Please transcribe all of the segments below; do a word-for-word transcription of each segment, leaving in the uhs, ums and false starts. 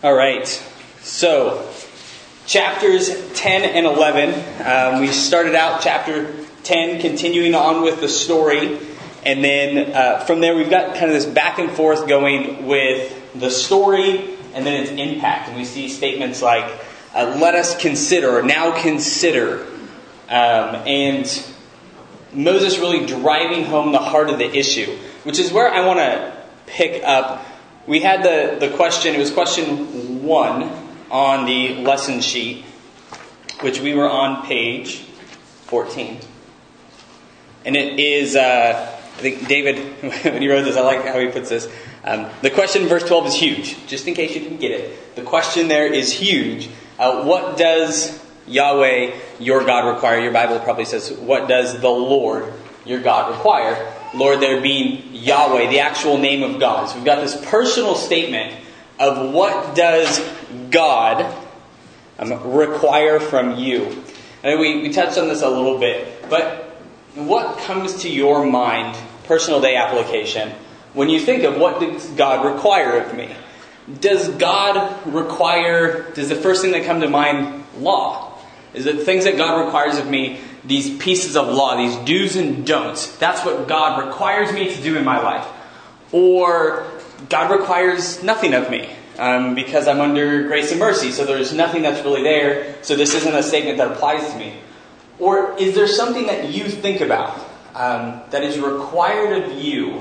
All right, so chapters ten and eleven, um, we started out chapter ten, continuing on with the story, and then uh, from there we've got kind of this back and forth going with the story and then its impact, and we see statements like, uh, let us consider, or now consider, um, and Moses really driving home the heart of the issue, which is where I want to pick up. We had the, the question, it was question one on the lesson sheet, which we were on page fourteen. And it is, uh, I think David, when he wrote this, I like how he puts this. Um, the question in verse twelve is huge, just in case you didn't get it. The question there is huge. Uh, what does Yahweh, your God, require? Your Bible probably says, what does the Lord, your God, require? Lord there being Yahweh, the actual name of God. So we've got this personal statement of what does God um, require from you. And we, we touched on this a little bit, but what comes to your mind, personal day application, when you think of what does God require of me? Does God require, does the first thing that come to mind law? Is it things that God requires of me, these pieces of law, these do's and don'ts? That's what God requires me to do in my life. Or God requires nothing of me um, because I'm under grace and mercy, so there's nothing that's really there, so this isn't a statement that applies to me. Or is there something that you think about um, that is required of you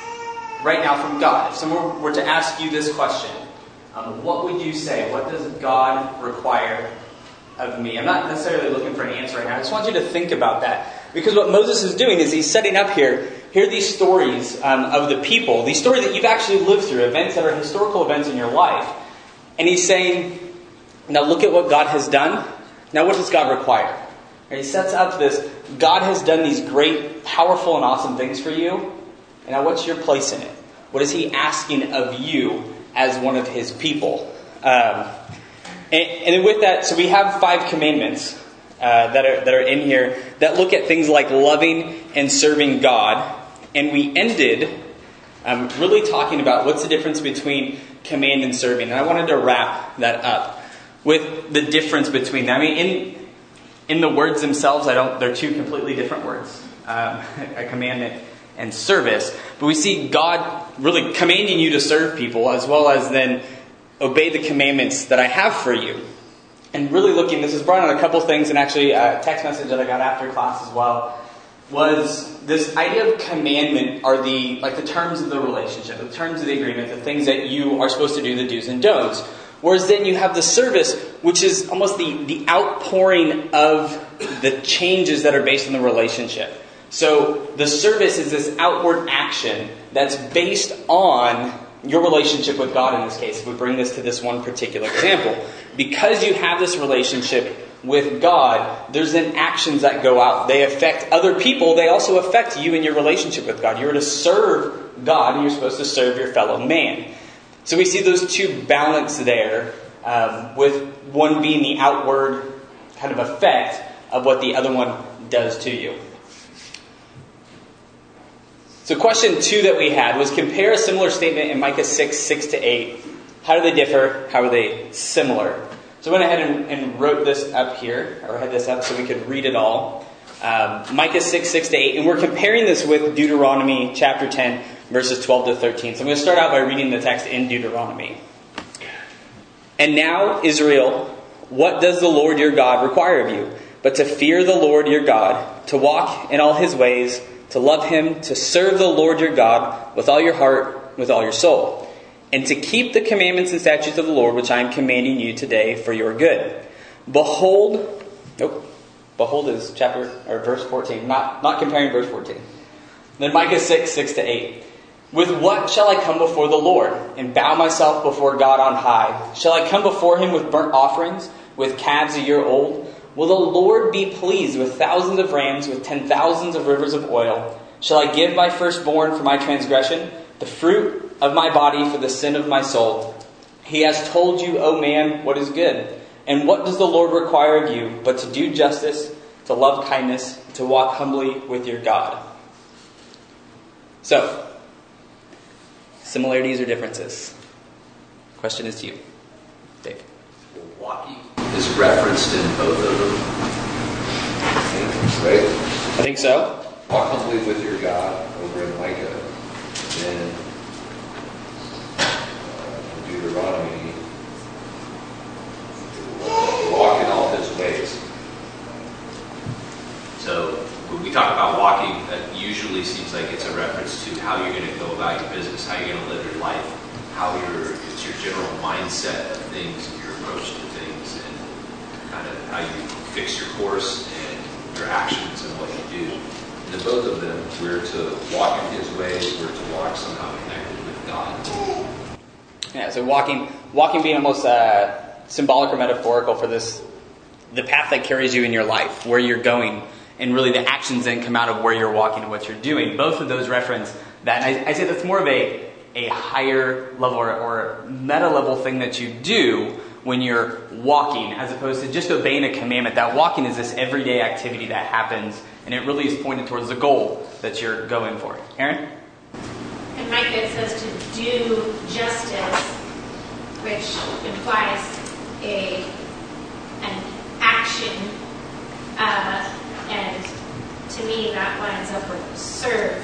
right now from God? If someone were to ask you this question, um, what would you say? What does God require of me? I'm not necessarily looking for an answer right now. I just want you to think about that. Because what Moses is doing is he's setting up here, here are these stories um, of the people, these stories that you've actually lived through, events that are historical events in your life. And he's saying, now look at what God has done. Now what does God require? And he sets up this, God has done these great, powerful, and awesome things for you. And now what's your place in it? What is he asking of you as one of his people? Um, and, and then with that, so we have five commandments uh, that are that are in here that look at things like loving and serving God. And we ended um, really talking about what's the difference between command and serving. And I wanted to wrap that up with the difference between them. I mean, in in the words themselves, I don't. They're two completely different words, um, a commandment and service. But we see God really commanding you to serve people, as well as then obey the commandments that I have for you. And really looking, this has brought on a couple things, and actually a text message that I got after class as well, was this idea of commandment are the like the terms of the relationship, the terms of the agreement, the things that you are supposed to do, the do's and don'ts. Whereas then you have the service, which is almost the, the outpouring of the changes that are based on the relationship. So the service is this outward action that's based on your relationship with God in this case. If we bring this to this one particular example. Because you have this relationship with God, there's then actions that go out. They affect other people. They also affect you in your relationship with God. You're to serve God and you're supposed to serve your fellow man. So we see those two balance there, um, with one being the outward kind of effect of what the other one does to you. So question two that we had was compare a similar statement in Micah six, six to eight. How do they differ? How are they similar? So I went ahead and, and wrote this up here, or had this up so we could read it all. Um, Micah six, six to eight. And we're comparing this with Deuteronomy chapter ten, verses twelve to thirteen. So I'm going to start out by reading the text in Deuteronomy. And now, Israel, what does the Lord your God require of you? But to fear the Lord your God, to walk in all his ways, to love him, to serve the Lord your God with all your heart, with all your soul, and to keep the commandments and statutes of the Lord, which I am commanding you today for your good. Behold, nope, behold is chapter or verse fourteen, not, not comparing verse fourteen. Then Micah six, six to eight. With what shall I come before the Lord and bow myself before God on high? Shall I come before him with burnt offerings, with calves a year old? Will the Lord be pleased with thousands of rams, with ten thousands of rivers of oil? Shall I give my firstborn for my transgression, the fruit of my body for the sin of my soul? He has told you, O man, what is good. And what does the Lord require of you but to do justice, to love kindness, to walk humbly with your God? So, similarities or differences? Question is to you. Dave. Walking is referenced in both of them, right? I think so. Walk humbly with your God over in Micah, and uh, Deuteronomy, walk in all his ways. So when we talk about walking, that usually seems like it's a reference to how you're going to go about your business, how you're going to live your life, how you're, it's your general mindset of things, your approach to things, and kind of how you fix your course and your actions and what you do. And in both of them, we're to walk in his ways, we're to walk somehow connected with God. Yeah, so walking walking being almost uh, symbolic or metaphorical for this, the path that carries you in your life, where you're going, and really the actions then come out of where you're walking and what you're doing. Both of those reference that. And I, I say that's more of a, a higher level or, or meta level thing that you do when you're walking, as opposed to just obeying a commandment. That walking is this everyday activity that happens, and it really is pointed towards the goal that you're going for. Aaron? In Micah it says to do justice, which implies a an action, uh, and to me that lines up with serve,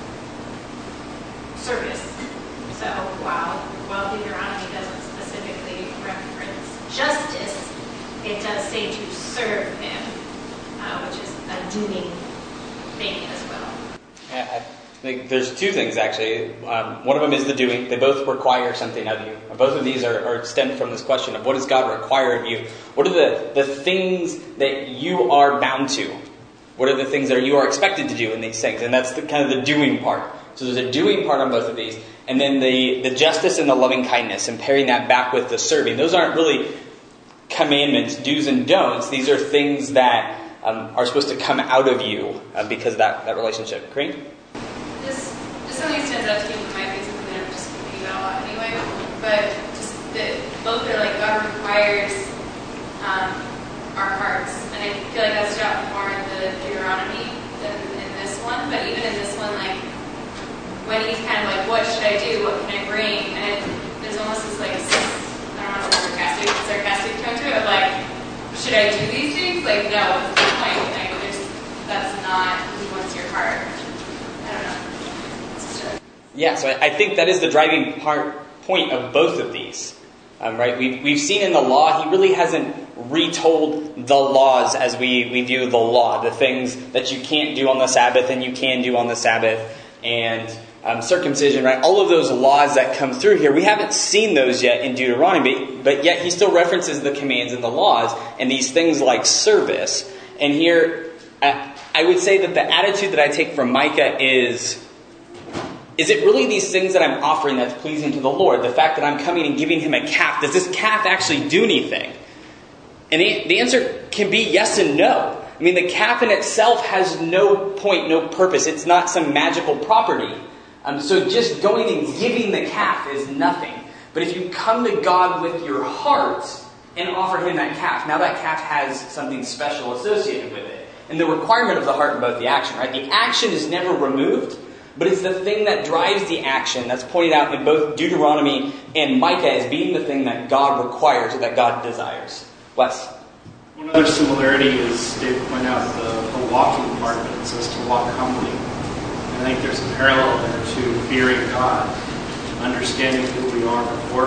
service. So while while Deuteronomy doesn't specifically reference justice, it does say to serve him, uh, which is a doing thing as well. Yeah, I think there's two things actually. Um, one of them is the doing. They both require something of you. Both of these are, are stemmed from this question of what does God require of you? What are the, the things that you are bound to? What are the things that you are expected to do in these things? And that's the kind of the doing part. So there's a doing part on both of these. And then the, the justice and the loving kindness, and pairing that back with the serving. Those aren't really commandments, do's and don'ts. These are things that um, are supposed to come out of you uh, because of that, that relationship. Green? This, this something stands out to me in my face, something that I'm just thinking about a lot anyway. But just that both are like God requires um, our hearts. And I feel like that's out more in the Deuteronomy than in this one. But even in this one, like, when he's kind of like, what should I do? What can I bring? And it, there's almost this like, I don't want to say sarcastic, sarcastic tone to it of like, should I do these things? Like, no, what's the point? Like, there's, that's not who wants your heart. I don't know. It's just a... Yeah, so I, I think that is the driving part, point of both of these. Um, right? We've, we've seen in the law, he really hasn't retold the laws as we, we view the law. The things that you can't do on the Sabbath and you can do on the Sabbath. And um, circumcision, right? All of those laws that come through here, we haven't seen those yet in Deuteronomy, but, but yet he still references the commands and the laws and these things like service. And here, I, I would say that the attitude that I take from Micah is, is it really these things that I'm offering that's pleasing to the Lord? The fact that I'm coming and giving him a calf, does this calf actually do anything? And the, the answer can be yes and no. I mean, the calf in itself has no point, no purpose. It's not some magical property. Um, so just going and giving the calf is nothing. But if you come to God with your heart and offer him that calf, now that calf has something special associated with it. And the requirement of the heart in both the action, right? The action is never removed, but it's the thing that drives the action that's pointed out in both Deuteronomy and Micah as being the thing that God requires or that God desires. Wes? One other similarity is, Dave pointed out, the, the walking part of it. It says to walk humbly. And I think there's a parallel there to fearing God, understanding who we are before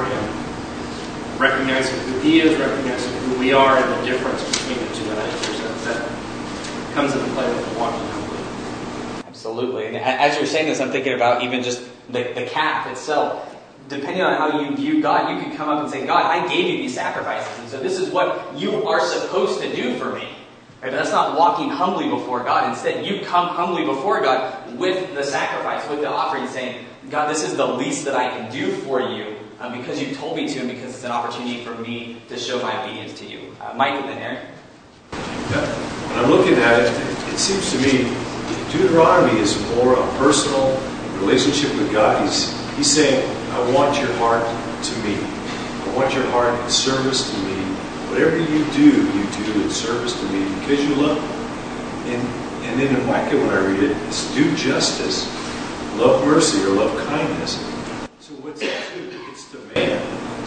him, recognizing who he is, recognizing who we are, and the difference between the two. And I think there's that, that comes into play with the walking humbly. Absolutely. And as you're saying this, I'm thinking about even just the, the calf itself. Depending on how you view God, you could come up and say, God, I gave you these sacrifices, and so this is what you are supposed to do for me. Right? But that's not walking humbly before God. Instead, you come humbly before God with the sacrifice, with the offering, saying, God, this is the least that I can do for you um, because you told me to, and because it's an opportunity for me to show my obedience to you. Uh, Mike and then Aaron. Yeah. When I'm looking at it, it, it seems to me Deuteronomy is more a personal relationship with God. He's, he's saying, I want your heart to me. I want your heart in service to me. Whatever you do, you do in service to me because you love me. And, and then in Micah, when I read it, it's do justice, love mercy, or love kindness. So what's it to? It's to man.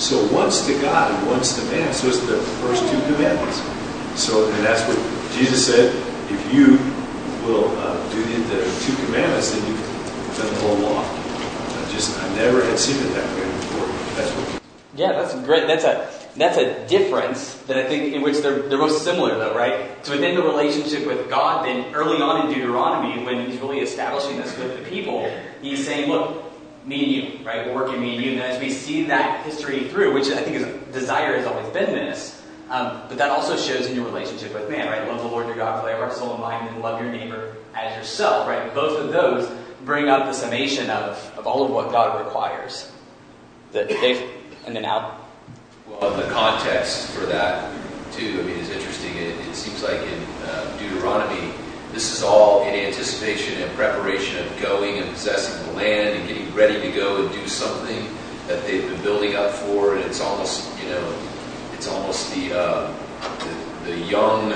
So once to God and once to man. So it's the first two commandments. So, and that's what Jesus said, if you will uh, do the, the two commandments, then you've done the whole law. I just, I never had seen it that way before. That's what. Yeah, that's great. That's a that's a difference that I think in which they're they're most similar, though, right? So within the relationship with God, then early on in Deuteronomy, when he's really establishing this with the people, he's saying, look, me and you, right? We're working me and you. And as we see that history through, which I think is desire has always been this, um, but that also shows in your relationship with man, right? Love the Lord your God for thy heart, soul, and mind, and love your neighbor as yourself, right? Both of those bring up the summation of, of all of what God requires. That they and then out. Well, the context for that, too, I mean, is interesting. It, it seems like in uh, Deuteronomy, this is all in anticipation and preparation of going and possessing the land and getting ready to go and do something that they've been building up for. And it's almost, you know, it's almost the uh, the, the young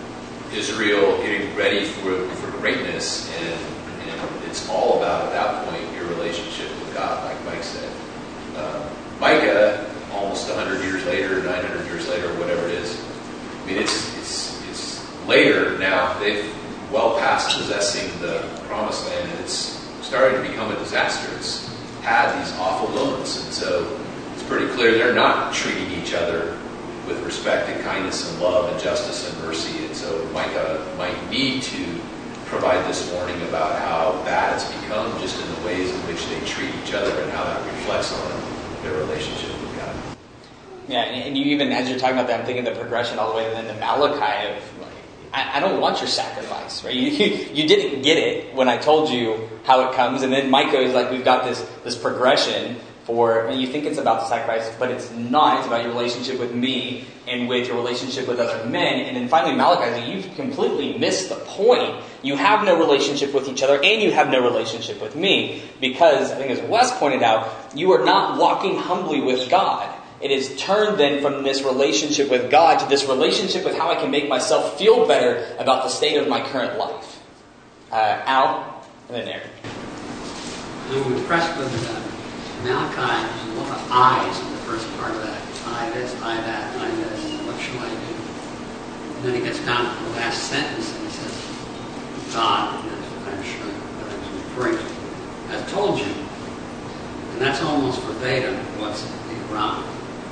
Israel getting ready for for greatness. And, and it's all about, at that point, your relationship with God, like Mike said. Uh, Micah, almost one hundred years later, nine hundred years later, or whatever it is. I mean, it's it's it's later now. They've well past possessing the promised land, and it's starting to become a disaster. It's had these awful moments, and so it's pretty clear they're not treating each other with respect and kindness and love and justice and mercy. And so Micah might need to provide this warning about how bad it's become just in the ways in which they treat each other and how that reflects on their relationship with God. Yeah, and you even, as you're talking about that, I'm thinking the progression all the way then to Malachi of, like, I, I don't want your sacrifice, right? You, you you didn't get it when I told you how it comes, and then Micah is like, we've got this this progression for, and you think it's about the sacrifice, but it's not. It's about your relationship with me and with your relationship with other men. And then finally Malachi is, you've completely missed the point. You have no relationship with each other, and you have no relationship with me, because, I think as Wes pointed out, you are not walking humbly with God. It is turned then from this relationship with God to this relationship with how I can make myself feel better about the state of my current life. Uh, Al, and then Aaron. I'm impressed with uh, Malachi. There's a lot of I's in the first part of that. I this, I that, I this. What shall I do? And then he gets down to the last sentence and he says, God, I'm sure what I was referring to, has told you. And that's almost verbatim what's in Deuteronomy.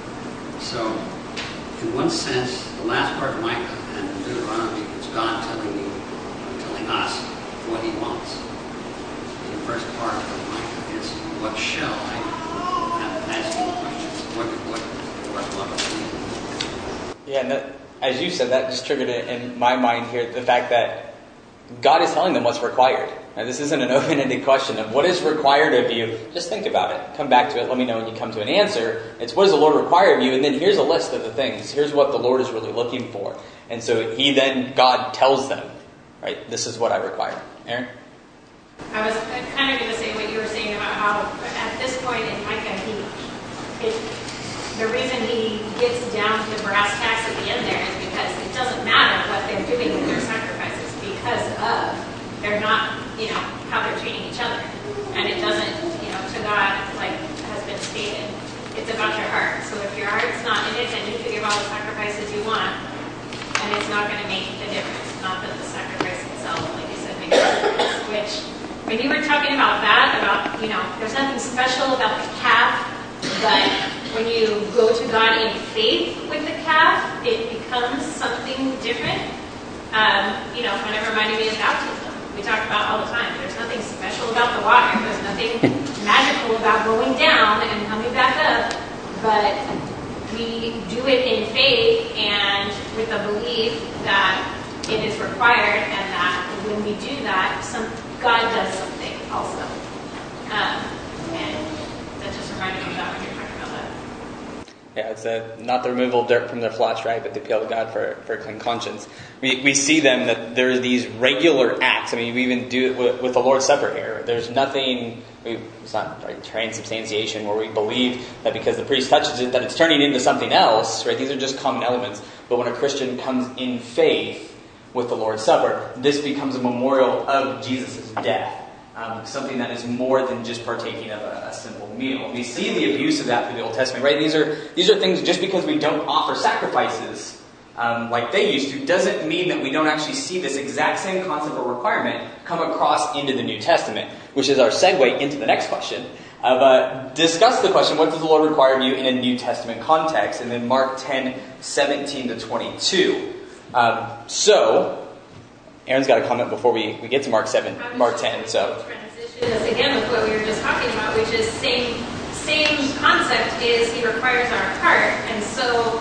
So, in one sense, the last part of Micah and Deuteronomy is God telling you, telling us what he wants. And the first part of Micah is, what shall I do? And asking questions. What, what, what, what, what? Yeah, and that, as you said, that just triggered it in my mind here, the fact that God is telling them what's required. Now, this isn't an open-ended question of what is required of you. Just think about it. Come back to it. Let me know when you come to an answer. It's what does the Lord require of you? And then here's a list of the things. Here's what the Lord is really looking for. And so he then, God tells them, right, this is what I require. Aaron? I was kind of going to say what you were saying about how at this point in Micah, he, it, the reason he gets down to brass tacks at the end there is because it doesn't matter what they're doing with their sacrifices because of they're not, you know, how they're treating each other. And it doesn't, you know, to God, like has been stated, it's about your heart. So if your heart's not in it, then you can give all the sacrifices you want, and it's not going to make the difference. Not that the sacrifice itself, like you said, makes a difference. Which, when you were talking about that, about, you know, there's nothing special about the calf, but when you go to God in faith with the calf, it becomes something different. Um, you know, kind of reminded me of baptism. We talk about all the time. There's nothing special about the water. There's nothing magical about going down and coming back up. But we do it in faith and with the belief that it is required, and that when we do that, some God does something also. Um, and that just reminded me of that when you're talking about that. Yeah, it's a, not the removal of dirt from their flesh, right, but the appeal to God for, for a clean conscience. We we see them that there are these regular acts. I mean, we even do it with, with the Lord's Supper here. There's nothing, we, it's not right, transubstantiation where we believe that because the priest touches it that it's turning into something else, right? These are just common elements. But when a Christian comes in faith with the Lord's Supper, this becomes a memorial of Jesus' death. Um, something that is more than just partaking of a, a simple meal. We see the abuse of that through the Old Testament, right? These are these are things, just because we don't offer sacrifices um, like they used to, doesn't mean that we don't actually see this exact same concept or requirement come across into the New Testament, which is our segue into the next question. Of uh, discuss the question, what does the Lord require of you in a New Testament context? And then Mark ten, seventeen to twenty-two. Um, so, Aaron's got a comment before we, we get to Mark seven, Mark ten. So transition is again with what we were just talking about, which is same same concept is he requires our heart, and so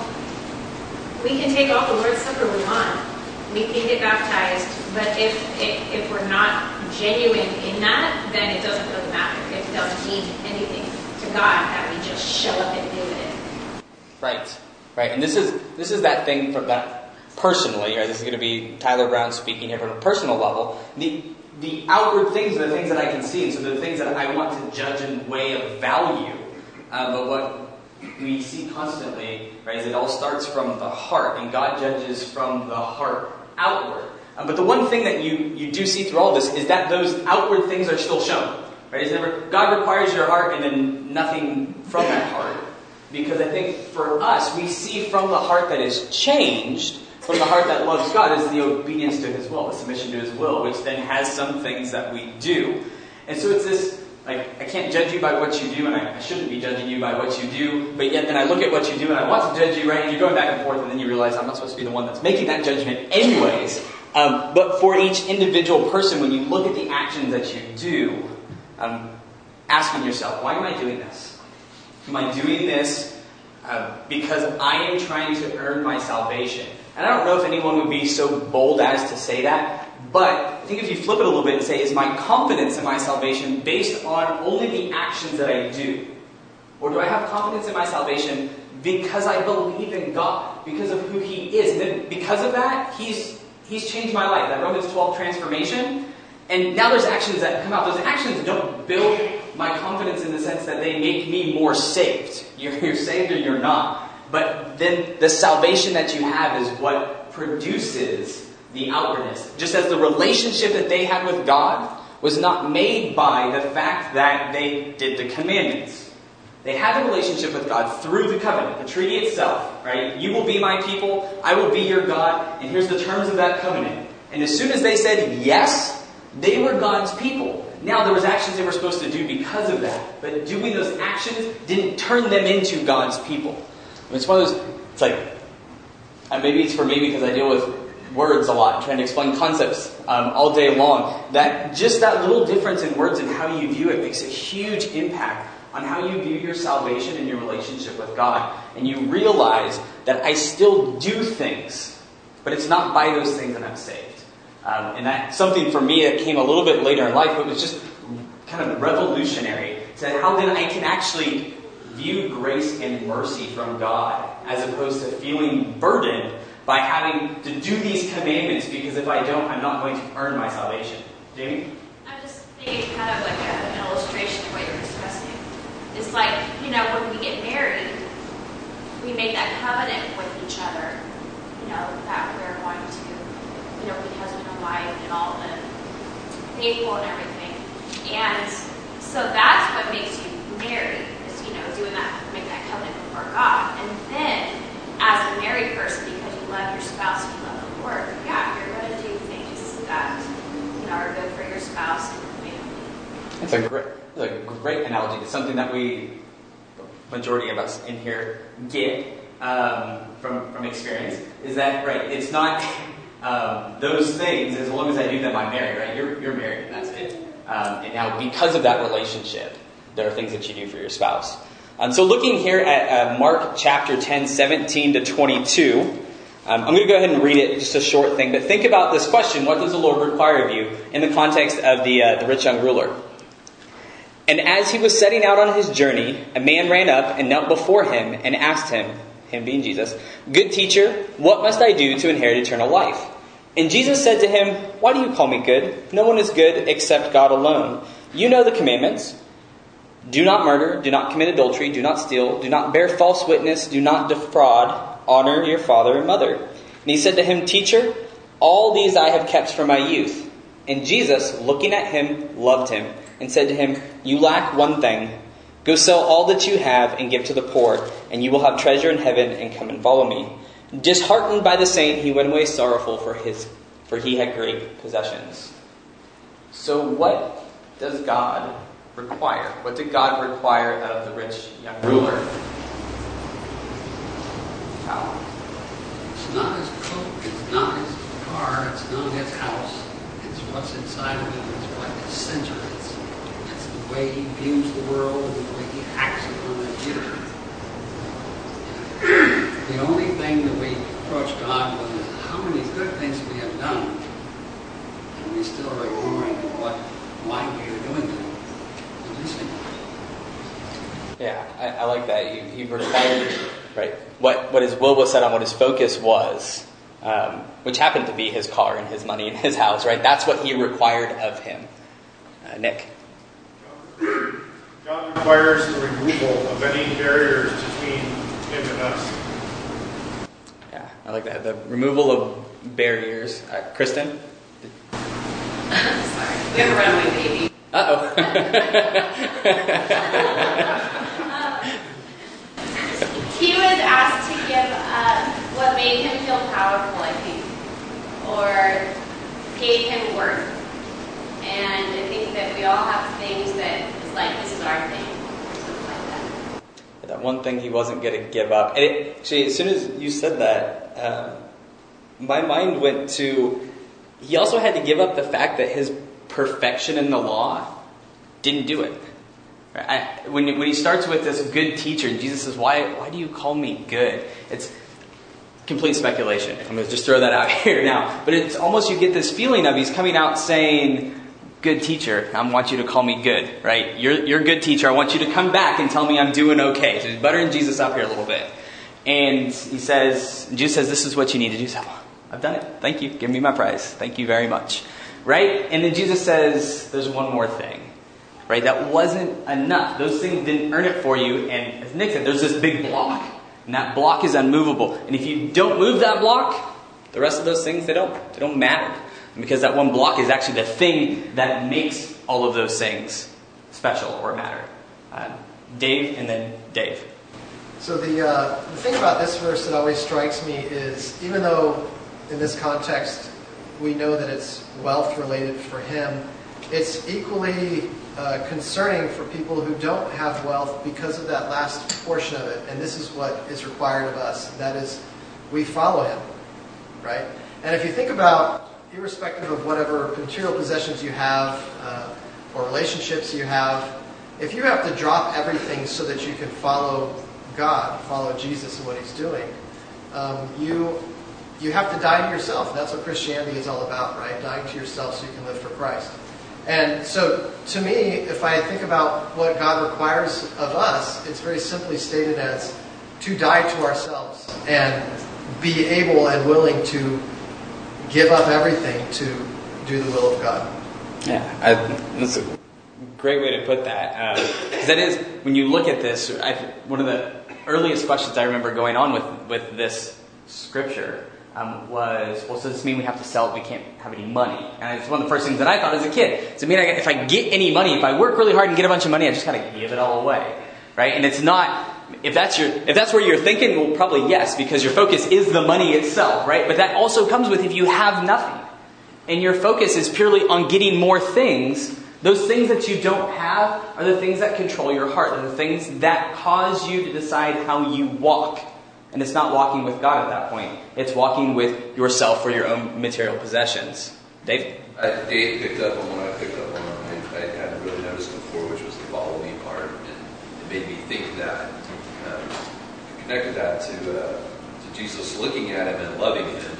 we can take all the Lord's Supper we want, we can get baptized, but if if, if we're not genuine in that, then it doesn't really matter. It doesn't mean anything to God that we just show up and do it. Right, right, and this is this is that thing from that. Personally, right, this is going to be Tyler Brown speaking here from a personal level. The the outward things are the things that I can see, and so the things that I want to judge in way of value. Um, but what we see constantly, right, is it all starts from the heart, and God judges from the heart outward. Um, but the one thing that you, you do see through all this is that those outward things are still shown. Right? It's never God requires your heart and then nothing from that heart. Because I think for us, we see from the heart that is changed, from the heart that loves God, is the obedience to His will, the submission to His will, which then has some things that we do. And so it's this, like, I can't judge you by what you do, and I, I shouldn't be judging you by what you do, but yet then I look at what you do, and I want to judge you, right? And you're going back and forth, and then you realize I'm not supposed to be the one that's making that judgment anyways. Um, but for each individual person, when you look at the actions that you do, um, asking yourself, why am I doing this? Am I doing this uh, because I am trying to earn my salvation? And I don't know if anyone would be so bold as to say that, but I think if you flip it a little bit and say, is my confidence in my salvation based on only the actions that I do? Or do I have confidence in my salvation because I believe in God, because of who He is? And then because of that, He's He's changed my life. That Romans twelve transformation. And now there's actions that come out. Those actions don't build my confidence in the sense that they make me more saved. You're, you're saved or you're not. But then the salvation that you have is what produces the outwardness. Just as the relationship that they had with God was not made by the fact that they did the commandments. They had a relationship with God through the covenant, the treaty itself, right? You will be my people, I will be your God, and here's the terms of that covenant. And as soon as they said yes, they were God's people. Now there was actions they were supposed to do because of that. But doing those actions didn't turn them into God's people. I mean, it's one of those, it's like, and maybe it's for me because I deal with words a lot, trying to explain concepts um, all day long. That just that little difference in words and how you view it makes a huge impact on how you view your salvation and your relationship with God. And you realize that I still do things, but it's not by those things that I'm saved. Um, and that's something for me that came a little bit later in life, but it was just kind of revolutionary. To how then I can actually view grace and mercy from God as opposed to feeling burdened by having to do these commandments, because if I don't, I'm not going to earn my salvation. Jamie? I'm just thinking kind of like a, an illustration of what you're discussing. It's like, you know, when we get married, we make that covenant with each other, you know, that we're going to, you know, be husband and wife and all the faithful and everything. And so that's what makes you married, is, you know, doing that, make that covenant before God. And then, as a married person, because you love your spouse and you love the Lord, yeah, you're going to do things that, you know, are good for your spouse and your family. It's a great, it's a great analogy. It's something that we, the majority of us in here, get um, from from experience. Is that right? It's not um, those things. As long as I do them, I'm married. Right? You're you're married, and that's it. Um, and now, because of that relationship, there are things that you do for your spouse. Um, so looking here at uh, Mark chapter ten, seventeen to twenty-two, um, I'm going to go ahead and read it, just a short thing. But think about this question: what does the Lord require of you in the context of the uh, the rich young ruler? And as he was setting out on his journey, a man ran up and knelt before him and asked him, him being Jesus, "Good teacher, what must I do to inherit eternal life?" And Jesus said to him, "Why do you call me good? No one is good except God alone. You know the commandments. Do not murder, do not commit adultery, do not steal, do not bear false witness, do not defraud, honor your father and mother." And he said to him, "Teacher, all these I have kept from my youth." And Jesus, looking at him, loved him, and said to him, "You lack one thing. Go sell all that you have and give to the poor, and you will have treasure in heaven, and come and follow me." Disheartened by the saying, he went away sorrowful, for his, for he had great possessions. So what does God require? What did God require of the rich young ruler? How? It's not his coat, it's not his car, it's not his house. It's what's inside of him. It's what his center is. It's the way he views the world and the way he acts upon that view. The only thing that we approach God with is how many good things we have done, and we still are ignoring what, why we are doing them. And missing it. Yeah, I, I like that. He, he required, right, what, what his will was set on, what his focus was, um, which happened to be his car and his money and his house, right? That's what he required of him. Uh, Nick? God requires the removal of any barriers between him and us. Yeah, I like that. The removal of barriers. Uh, Kristen? Sorry. We have a runaway baby. Uh-oh. He was asked to give up what made him feel powerful, I think, or gave him worth. And I think that we all have things that is like, this is our thing, or something like that. That one thing he wasn't going to give up. And it, actually, as soon as you said that, um, my mind went to, he also had to give up the fact that his perfection in the law didn't do it. I, when, when he starts with this good teacher, and Jesus says, why, why do you call me good? It's complete speculation. I'm going to just throw that out here now. But it's almost, you get this feeling of he's coming out saying, good teacher, I want you to call me good, right? You're, you're a good teacher. I want you to come back and tell me I'm doing okay. So he's buttering Jesus up here a little bit. And he says, Jesus says, this is what you need to do. So I've done it. Thank you. Give me my prize. Thank you very much. Right? And then Jesus says, there's one more thing. Right? That wasn't enough. Those things didn't earn it for you. And as Nick said, there's this big block. And that block is unmovable. And if you don't move that block, the rest of those things, they don't, they don't matter. Because that one block is actually the thing that makes all of those things special or matter. Uh, Dave, and then Dave. So the, uh, the thing about this verse that always strikes me is, even though in this context we know that it's wealth related for him, it's equally uh, concerning for people who don't have wealth because of that last portion of it. And this is what is required of us. That is, we follow him, right? And if you think about, irrespective of whatever material possessions you have uh, or relationships you have, if you have to drop everything so that you can follow God, follow Jesus and what he's doing, um, you you have to die to yourself. That's what Christianity is all about, right? Dying to yourself so you can live for Christ. And so, to me, if I think about what God requires of us, it's very simply stated as to die to ourselves and be able and willing to give up everything to do the will of God. Yeah, I, that's a great way to put that. Because um, that is, when you look at this, I, one of the earliest questions I remember going on with, with this scripture um, was, well, so does this mean we have to sell it? We can't have any money. And it's one of the first things that I thought as a kid. So, I mean, I, if I get any money, if I work really hard and get a bunch of money, I just kind of give it all away, right? And it's not. If that's your, if that's where you're thinking, well, probably yes, because your focus is the money itself, right? But that also comes with if you have nothing, and your focus is purely on getting more things. Those things that you don't have are the things that control your heart. They're the things that cause you to decide how you walk. And it's not walking with God at that point. It's walking with yourself or your own material possessions. Dave? Uh, Dave picked up on what I picked up on. I, I hadn't really noticed before, which was the follow me part. And it made me think that. Um, connected that to, uh, to Jesus looking at him and loving him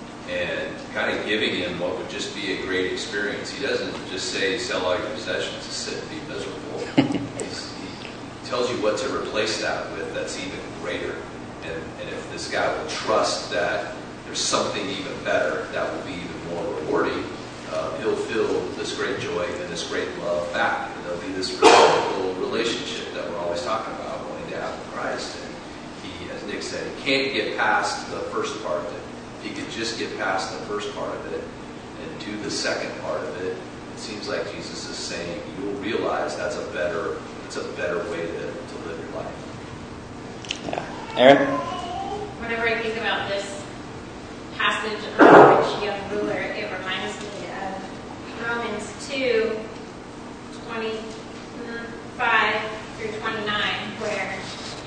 and kind of giving him what would just be a great experience. He doesn't just say, sell all your possessions and sit and be miserable. He's, he tells you what to replace that with that's even greater. And, and if this guy will trust that there's something even better that will be even more rewarding, uh, he'll feel this great joy and this great love back. And there'll be this reciprocal relationship that we're always talking about. Out with Christ, and he, as Nick said, he can't get past the first part of it. If he could just get past the first part of it, and do the second part of it, it seems like Jesus is saying you'll realize that's a better, it's a better way to, to live your life. Yeah. Aaron? Whenever I think about this passage of the rich young ruler, it reminds me of Romans two, twenty-five through twenty-nine, where,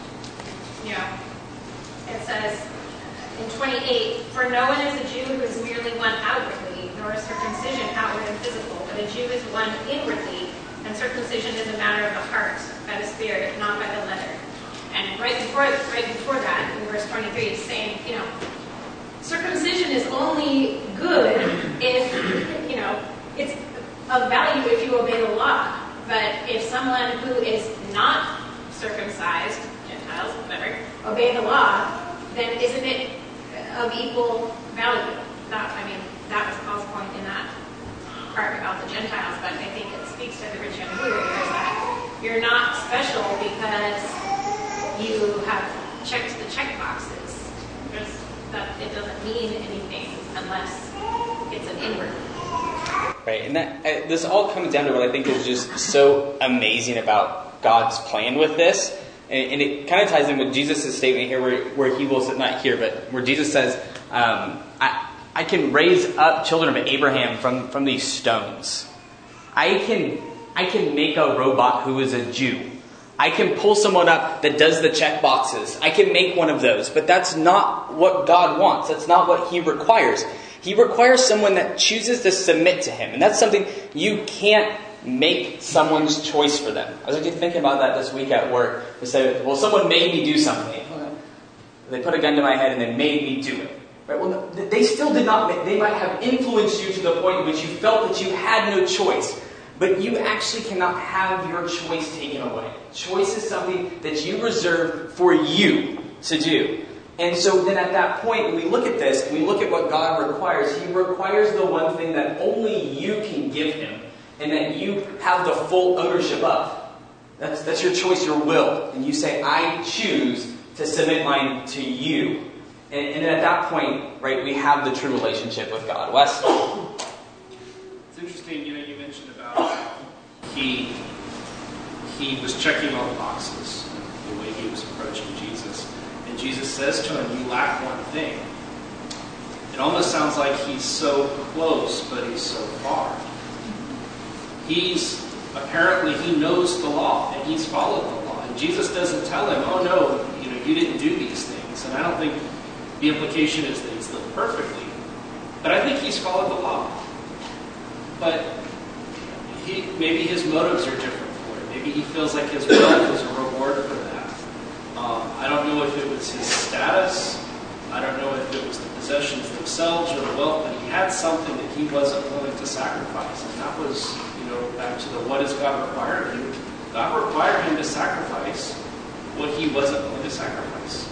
you know, it says in twenty-eight, for no one is a Jew who is merely one outwardly, nor is circumcision outward and physical, but a Jew is one inwardly, and circumcision is a matter of the heart, by the Spirit, not by the letter. And right before, right before that, in verse twenty-three, it's saying, you know, circumcision is only good if, you know, it's of value if you obey the law. But if someone who is not circumcised, Gentiles, whatever, obey the law, then isn't it of equal value? That, I mean, that was Paul's point in that part about the Gentiles, but I think it speaks to the rich young ruler here, is that you're not special because you have checked the check boxes. There's, that it doesn't mean anything unless it's an inward. Right, and that uh, this all comes down to what I think is just so amazing about God's plan with this, and, and it kind of ties in with Jesus' statement here, where, where he will, not here, but where Jesus says, um, I, I can raise up children of Abraham from, from these stones. I can, I can make a robot who is a Jew. I can pull someone up that does the check boxes. I can make one of those, but that's not what God wants. That's not what he requires. He requires someone that chooses to submit to him. And that's something you can't make someone's choice for them. I was actually thinking about that this week at work. They said, well, someone made me do something. They put a gun to my head and they made me do it. Right? Well, they still did not make, they might have influenced you to the point in which you felt that you had no choice. But you actually cannot have your choice taken away. Choice is something that you reserve for you to do. And so then at that point, when we look at this, and we look at what God requires, he requires the one thing that only you can give him, and that you have the full ownership of. That's, that's your choice, your will. And you say, I choose to submit mine to you. And, and then at that point, right, we have the true relationship with God. Wes? It's interesting, you know, you mentioned about he, he was checking all the boxes, the way he was approaching Jesus. And Jesus says to him, you lack one thing. It almost sounds like he's so close, but he's so far. He's, apparently he knows the law, and he's followed the law. And Jesus doesn't tell him, oh no, you know, you didn't do these things. And I don't think the implication is that he's lived perfectly. But I think he's followed the law. But he, maybe his motives are different for it. Maybe he feels like his wealth is a reward for that. Um, I don't know if it was his status. I don't know if it was the possessions themselves or the wealth, but he had something that he wasn't willing to sacrifice. And that was, you know, back to the what does God require of you? God required him to sacrifice what he wasn't willing to sacrifice.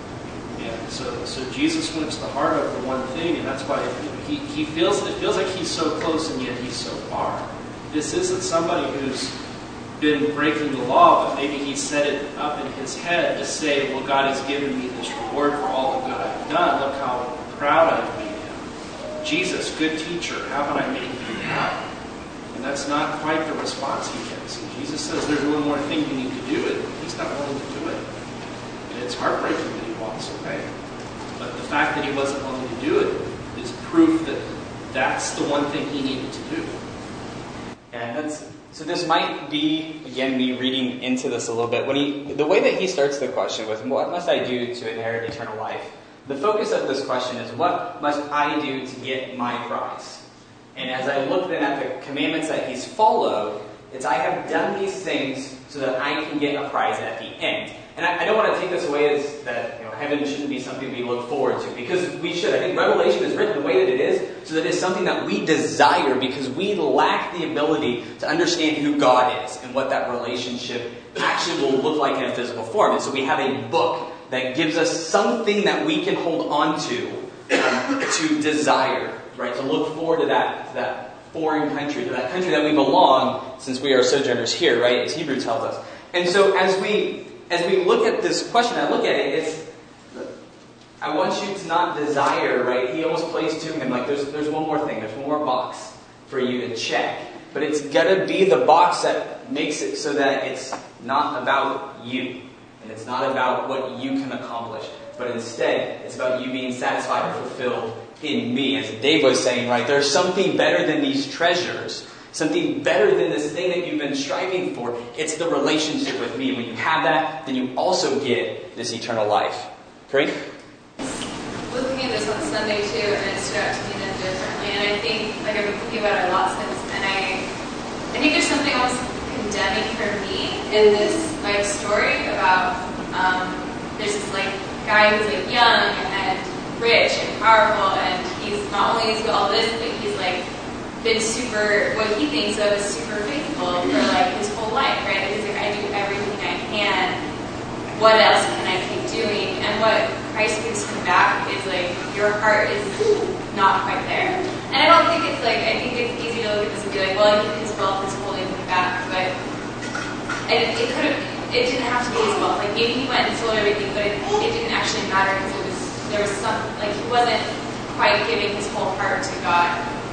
And so, so Jesus went to the heart of the one thing, and that's why he, he feels it feels like he's so close and yet he's so far. This isn't somebody who's been breaking the law, but maybe he set it up in his head to say, well, God has given me this reward for all the good I've done. Look how proud I've made him. Jesus, good teacher, haven't I made you proud? And that's not quite the response he gets. And Jesus says there's one more thing you need to do, and he's not willing to do it. And it's heartbreaking that he walks away. But the fact that he wasn't willing to do it is proof that that's the one thing he needed to do. Yeah, that's... So this might be, again, me reading into this a little bit. When he, the way that he starts the question with, what must I do to inherit eternal life? The focus of this question is, what must I do to get my prize? And as I look then at the commandments that he's followed, it's I have done these things so that I can get a prize at the end. And I, I don't want to take this away as that, you know, heaven shouldn't be something we look forward to, because we should. I think Revelation is written the way that it is so that it's something that we desire, because we lack the ability to understand who God is and what that relationship actually will look like in a physical form. And so we have a book that gives us something that we can hold on to, um, to desire, right? To look forward to that, to that foreign country, to that country that we belong, since we are sojourners here, right? As Hebrew tells us. And so as we as we look at this question, I look at it, it's, I wants you to not desire, right? He almost plays to him like there's there's one more thing, there's one more box for you to check. But it's got to be the box that makes it so that it's not about you. And it's not about what you can accomplish. But instead, it's about you being satisfied or fulfilled in me. As Dave was saying, right, there's something better than these treasures. Something better than this thing that you've been striving for. It's the relationship with me. When you have that, then you also get this eternal life. Correct? Looking at this on Sunday too, and it stood out to me then differently. And I think, like I've been thinking about it a lot since, and I, I think there's something almost condemning for me in this like story about um, there's this like guy who's like young and rich and powerful, and he's not only has got all this, but he's like been super, what he thinks of as super faithful for like his whole life, right? He's like, I do everything I can. What else can I keep doing? And what Christ gives him back is like, your heart is not quite there. And I don't think it's like, I think it's easy to look at this and be like, well, his wealth is holding him back, but it, it could have, it didn't have to be his wealth. Like maybe he went and sold everything, but it, it didn't actually matter because it was, there was some, like he wasn't quite giving his whole heart to God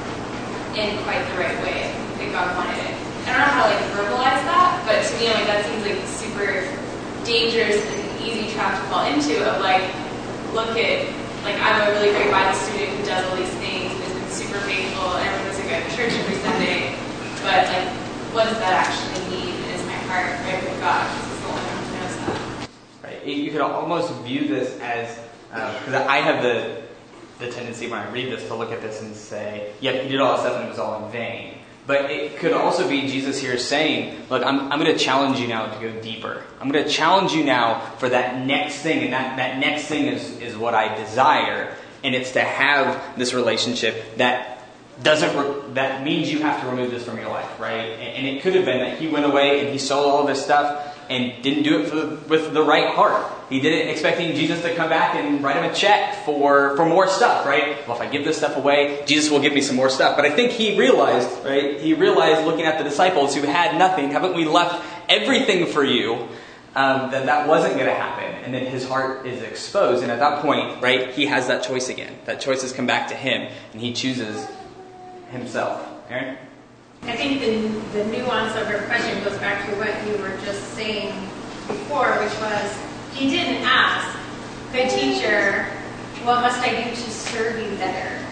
in quite the right way that God wanted it. I don't know how to like verbalize that, but to me, like that seems like super dangerous and easy trap to fall into. Of like, look at like I'm a really great Bible student who does all these things and has been super faithful, and everyone goes to go to church every Sunday. But like, what does that actually mean? Is my heart right with God? Because He's the only one who knows that. Right. You could almost view this as because uh, I have the. the tendency when I read this to look at this and say, yep, he did all that stuff and it was all in vain. But it could also be Jesus here saying, look, I'm, I'm going to challenge you now to go deeper. I'm going to challenge you now for that next thing. And that, that next thing is, is what I desire. And it's to have this relationship that doesn't, re- that means you have to remove this from your life, right? And, and it could have been that he went away and he sold all this stuff and didn't do it for the, with the right heart. He did it expecting Jesus to come back and write him a check for, for more stuff, right? Well, if I give this stuff away, Jesus will give me some more stuff. But I think he realized, right? He realized looking at the disciples who had nothing, haven't we left everything for you? Um, that that wasn't going to happen. And then his heart is exposed. And at that point, right, he has that choice again. That choice has come back to him. And he chooses himself. Aaron? I think the, the nuance of her question goes back to what you were just saying before, which was, he didn't ask, good teacher, what must I do to serve you better?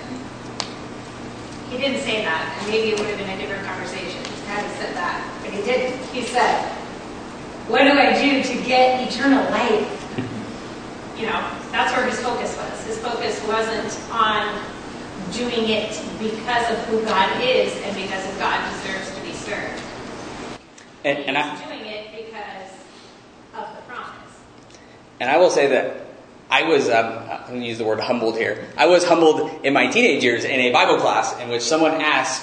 He didn't say that, and maybe it would have been a different conversation had he said that, but he didn't. He said, what do I do to get eternal life? You know, that's where his focus was. His focus wasn't on doing it because of who God is and because of God deserves to be served. And, and I, He's doing it because of the promise. And I will say that I was, um, I'm going to use the word humbled here. I was humbled in my teenage years in a Bible class in which someone asked,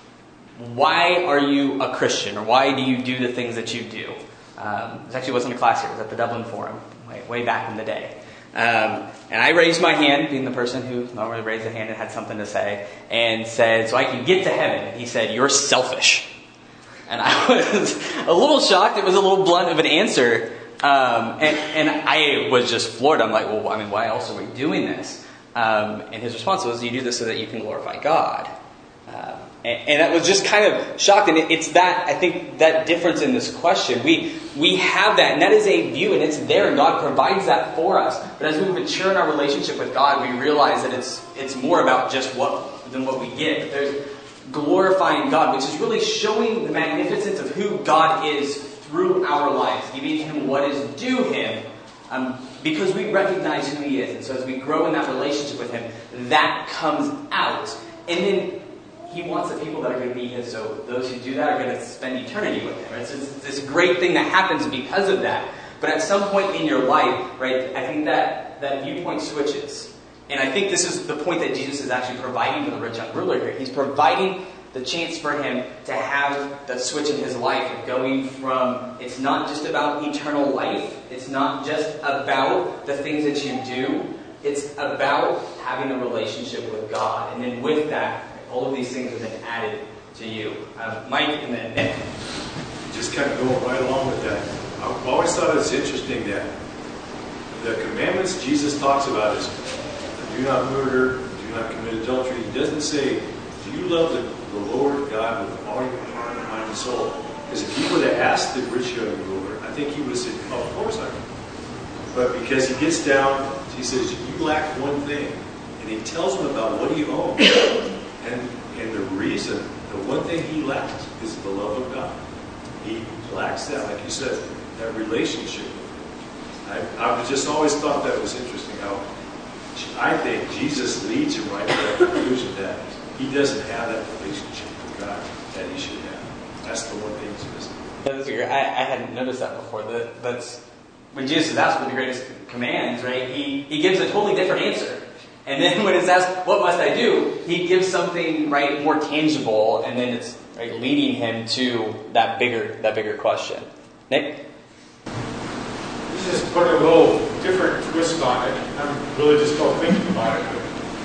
why are you a Christian? Or why do you do the things that you do? Um, this actually wasn't a class here. It was at the Dublin Forum, way, way back in the day. Um, and I raised my hand, being the person who normally raised a hand and had something to say, and said, so I can get to heaven. And he said, you're selfish. And I was a little shocked. It was a little blunt of an answer. Um, and, and I was just floored. I'm like, well, I mean, why else are we doing this? Um, and his response was, you do this so that you can glorify God. Um, and, and that was just kind of shocked. And it, it's that, I think, that difference in this question. We we have that, and that is a view, and it's there, and God provides that for us. But as we mature in our relationship with God, we realize that it's it's more about just what than what we get. There's glorifying God, which is really showing the magnificence of who God is through our lives, giving Him what is due Him, um, because we recognize who He is. And so as we grow in that relationship with Him, that comes out. And then He wants the people that are going to be His, so those who do that are going to spend eternity with Him. Right? So it's this great thing that happens because of that. But at some point in your life, right, I think that, that viewpoint switches. And I think this is the point that Jesus is actually providing for the rich young ruler here. He's providing the chance for him to have that switch in his life of going from, it's not just about eternal life. It's not just about the things that you do. It's about having a relationship with God. And then with that, all of these things have been added to you. Um, Mike and then Nick. Just kind of going right along with that. I've always thought it's interesting that the commandments Jesus talks about is do not murder, do not commit adultery. He doesn't say, do you love the, the Lord God with all your heart, mind, and soul? Because if he would have asked the rich young ruler, I think he would have said, oh, of course I do. But because he gets down, he says, you lack one thing. And he tells him about what he owns. And, and the reason, the one thing he lacks is the love of God. He lacks that, like you said, that relationship with him. I, I've just always thought that was interesting how I think Jesus leads him right to that conclusion that he doesn't have that relationship with God that he should have. That's the one thing he's missing. That's great. I, I hadn't noticed that before. That, that's when Jesus is asked what the greatest commands, right? He he gives a totally different answer. And then when it's asked, what must I do? He gives something, right, more tangible, and then it's right, leading him to that bigger that bigger question. Nick? This is put a little different twist on it. I'm really just still thinking about it.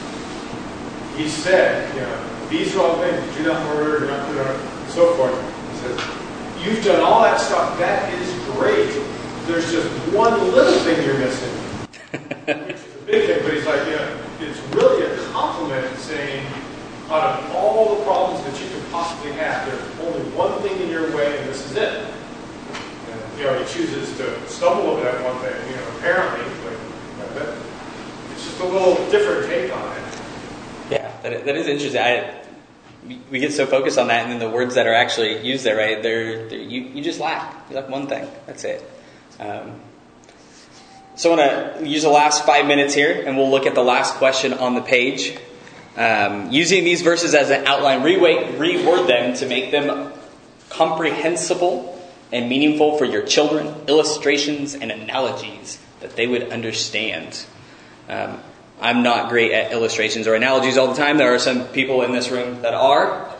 But he said, you know, these are all things, do not murder, do not put on, and so forth. He says, you've done all that stuff, that is great. There's just one little thing you're missing. Which is a big thing, but he's like, you know, it's really a compliment saying, out of all the problems that you could possibly have, there's only one thing in your way, and this is it. And, you know, he chooses to stumble over that one thing, you know, apparently, but, but it's just a little different take on it. Yeah, that, that is interesting. I, we get so focused on that, and then the words that are actually used there, right? They're, they're you, you just lack. You lack one thing. That's it. Um, so I want to use the last five minutes here, and we'll look at the last question on the page. Um, using these verses as an outline, reword, reword them to make them comprehensible and meaningful for your children, illustrations and analogies that they would understand. Um, I'm not great at illustrations or analogies all the time. There are some people in this room that are.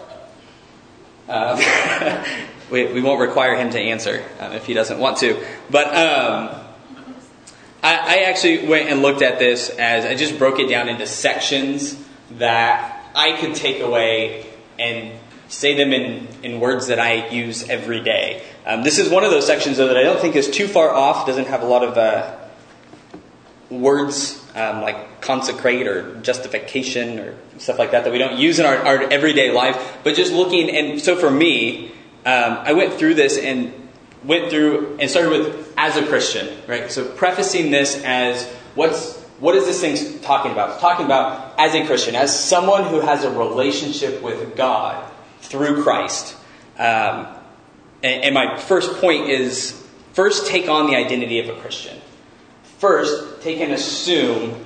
Um, we, we won't require him to answer um, if he doesn't want to. But um, I, I actually went and looked at this as I just broke it down into sections that I could take away and say them in, in words that I use every day. Um, this is one of those sections, though, that I don't think is too far off. Doesn't have a lot of uh, words um, like consecrate or justification or stuff like that that we don't use in our, our everyday life. But just looking, and so for me, um, I went through this and went through and started with as a Christian, right? So prefacing this as what's what is this thing talking about? It's talking about as a Christian, as someone who has a relationship with God through Christ. Um, and, and my first point is, first take on the identity of a Christian. First, take and assume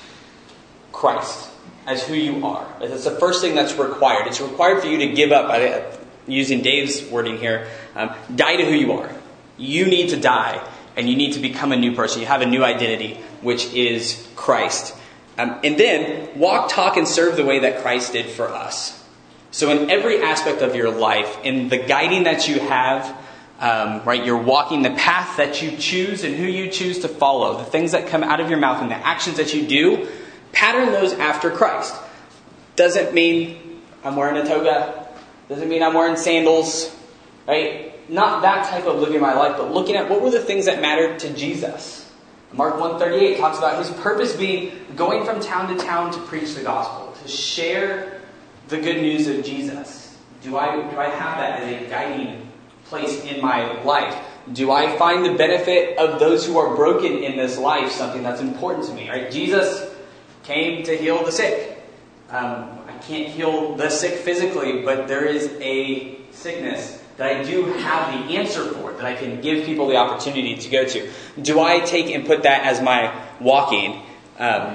Christ as who you are. That's the first thing that's required. It's required for you to give up, using Dave's wording here, um, die to who you are. You need to die, and you need to become a new person. You have a new identity, which is Christ. Um, and then, walk, talk, and serve the way that Christ did for us. So in every aspect of your life, in the guiding that you have, um, right, you're walking the path that you choose and who you choose to follow, the things that come out of your mouth and the actions that you do, pattern those after Christ. Doesn't mean I'm wearing a toga. Doesn't mean I'm wearing sandals, right? Not that type of living my life, but looking at what were the things that mattered to Jesus. Mark one thirty-eight talks about his purpose being going from town to town to preach the gospel, to share the good news of Jesus. Do I, do I have that as a guiding place in my life? Do I find the benefit of those who are broken in this life something that's important to me? Right? Jesus came to heal the sick. Um, I can't heal the sick physically, but there is a sickness that I do have the answer for, that I can give people the opportunity to go to. Do I take and put that as my walking? Um,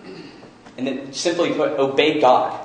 and then simply put, obey God.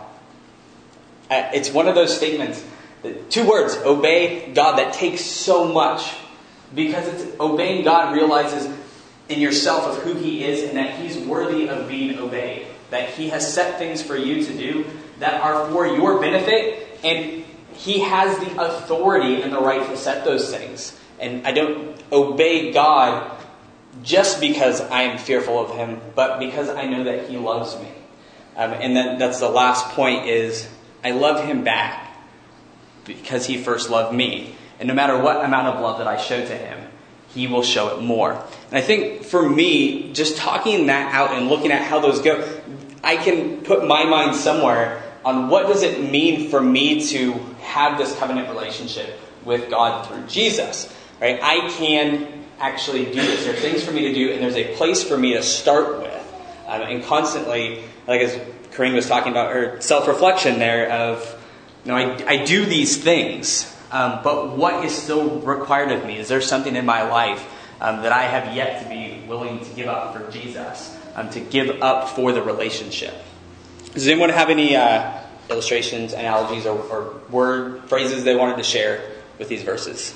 Uh, it's one of those statements, that, two words, obey God, that takes so much. Because it's obeying God realizes in yourself of who He is and that He's worthy of being obeyed. That He has set things for you to do that are for your benefit, and He has the authority and the right to set those things. And I don't obey God just because I am fearful of Him, but because I know that He loves me. Um, and then that's the last point is, I love Him back because He first loved me. And no matter what amount of love that I show to Him, He will show it more. And I think for me, just talking that out and looking at how those go, I can put my mind somewhere on what does it mean for me to have this covenant relationship with God through Jesus. Right? I can actually do this. There are things for me to do, and there's a place for me to start with. Um, and constantly, like as Corinne was talking about her self-reflection there of, you know, I, I do these things, um, but what is still required of me? Is there something in my life um, that I have yet to be willing to give up for Jesus, um, to give up for the relationship? Does anyone have any uh, illustrations, analogies, or, or word phrases they wanted to share with these verses?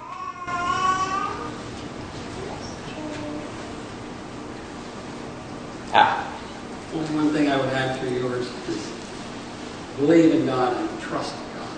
Ah. Well, one thing I would add to yours is believe in God and trust God.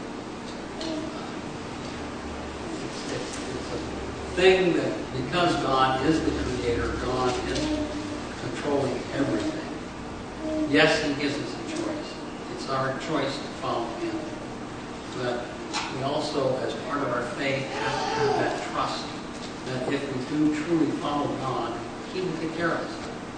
It's, it's, it's a thing that because God is the creator, God is controlling everything. Yes, He gives us a choice. It's our choice to follow Him. But we also, as part of our faith, have to have that trust that if we do truly follow God, He will take care of us.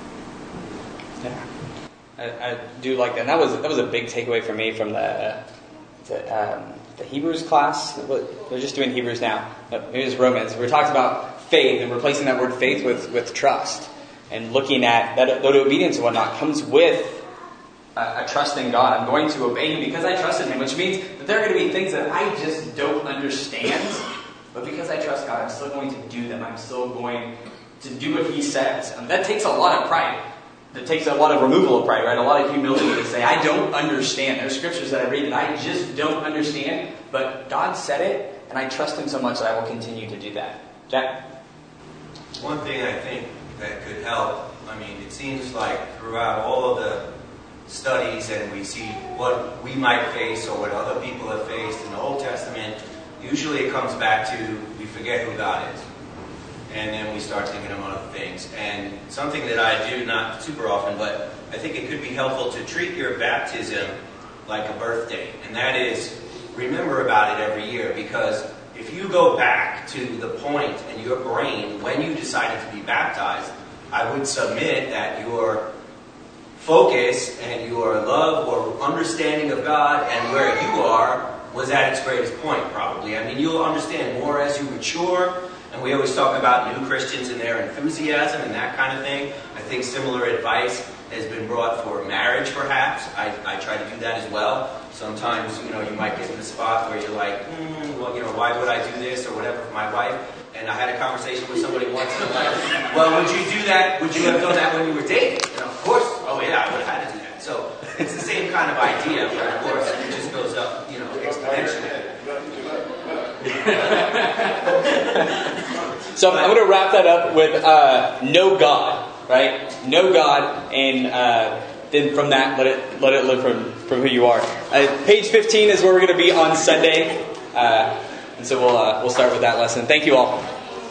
Yeah, I, I do like that. And that was that was a big takeaway for me from the the, um, the Hebrews class. We're just doing Hebrews now. It was Romans. We talked about faith and replacing that word faith with, with trust, and looking at that, that obedience and whatnot comes with a, a trust in God. I'm going to obey Him because I trust in Him, which means that there are going to be things that I just don't understand, but because I trust God, I'm still going to do them. I'm still going to do what He says. And that takes a lot of pride. It takes a lot of removal of pride, right? A lot of humility to say, I don't understand. There's scriptures that I read that I just don't understand, but God said it, and I trust Him so much that I will continue to do that. Jack? One thing I think that could help, I mean, it seems like throughout all of the studies and we see what we might face or what other people have faced in the Old Testament, usually it comes back to we forget who God is. And then we start thinking of other things. And something that I do, not super often, but I think it could be helpful to treat your baptism like a birthday. And that is, remember about it every year. Because if you go back to the point in your brain when you decided to be baptized, I would submit that your focus and your love or understanding of God and where you are was at its greatest point, probably. I mean, you'll understand more as you mature. And we always talk about new Christians and their enthusiasm and that kind of thing. I think similar advice has been brought for marriage, perhaps. I, I try to do that as well. Sometimes, you know, you might get in a spot where you're like, mm, well, you know, why would I do this or whatever for my wife? And I had a conversation with somebody once and I'm like, well, would you do that? Would you have done that when you were dating? And of course, oh yeah, I would have had to do that. So it's the same kind of idea, but of course it just goes up, you know, exponentially. So I'm going to wrap that up with uh, know God, right? Know God, and uh, then from that, let it let it live from, from who you are. Uh, page fifteen is where we're going to be on Sunday, uh, and so we'll uh, we'll start with that lesson. Thank you all.